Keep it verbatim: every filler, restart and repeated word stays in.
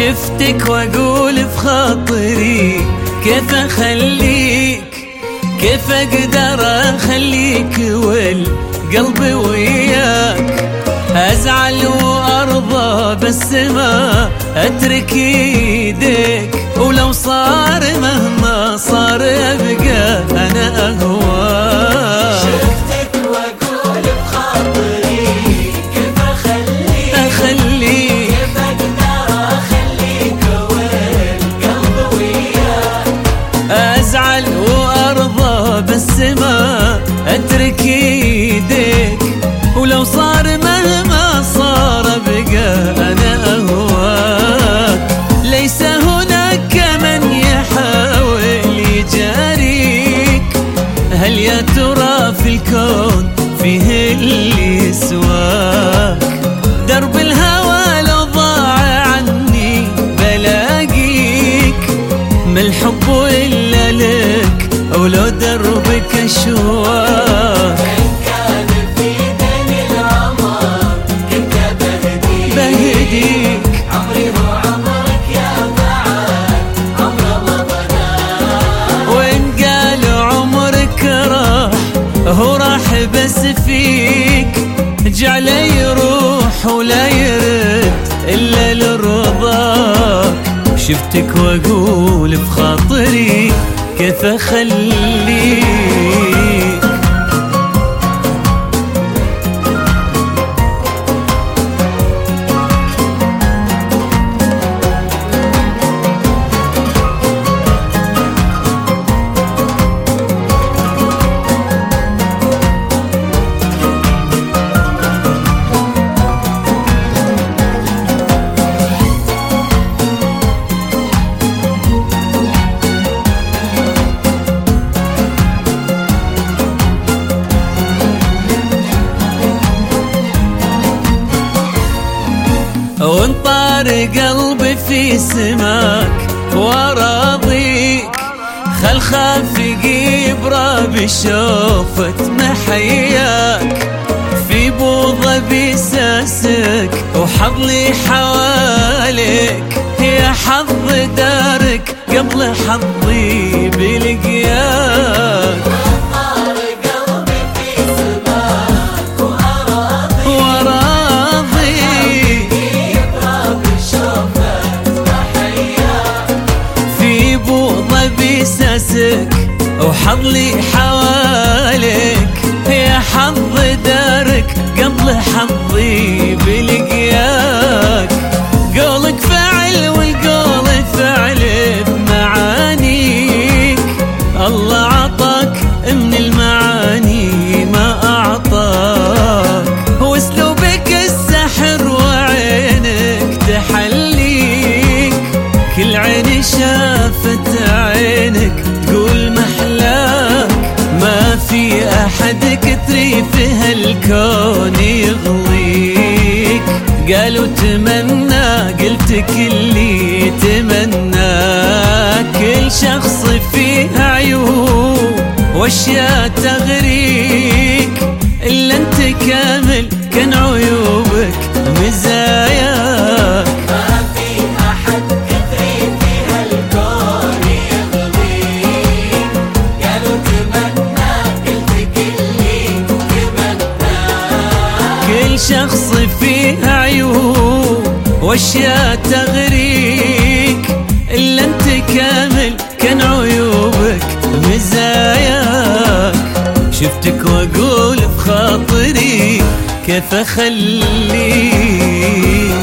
شفتك واقول في خاطري كيف اخليك، كيف اقدر اخليك والقلب وياك. ازعل وارضى بس ما اترك ايديك، ولو صار مهما صار ابقى انا اهواك. شفتك واقول بخاطري كيف اخليك، اخليك كيف اقدر اخليك والقلب وياك. ازعل وارضى بس ما اترك ايديك، ولو صار مهما صار بقى انا اهواك. ليس هناك من يحاول يجاريك، هل يا ترى في الكون فيه اللي يسواك؟ درب الهوى لو ضاع عني بلاقيك، ما الحب الا لك ولو دربك اشواك. بهديك عمري وعمرك يا بعد عمره ما ضناك. وإن قالوا عمرك راح هو راح بس فيك، جعله يروح ولا يرد إلا لرضاك. شفتك وأقول بخاطري كيف أخليك. وانطار قلبي في سماك وراضيك، خل خافقي براب شوفت محياك. في بوضة بساسك وحظلي حواليك، يا حظ دارك قبل حظي بلقياك. وحظلي حواليك، يا حظ دارك قبل حظي بلقياك. قولك فعل والقول فعل بمعانيك، الله عطاك من المعاني ما أعطاك. واسلوبك السحر وعينك تحليك، كل عين شافت عينك تقول محلاك. ما في أحد كتري في هالكون يغضيك، قالوا تمنى قلت كلي تمنى. كل شخص فيه عيوب واشياء تغريك، إلا انت كامل كان عيوبك مزاياك. شخص فيه عيوب واشياء تغريك، إلا انت كامل كان عيوبك مزاياك. شفتك واقول بخاطري كيف اخليك.